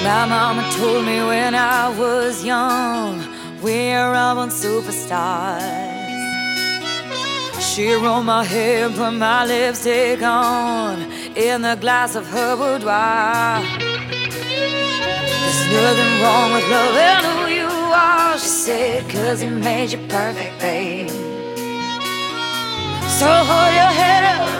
My mama told me when I was young, we're all born superstars. She rolled my hair, put my lipstick on in the glass of her boudoir. There's nothing wrong with loving who you are, she said, 'cause he made you perfect, babe. So hold your head up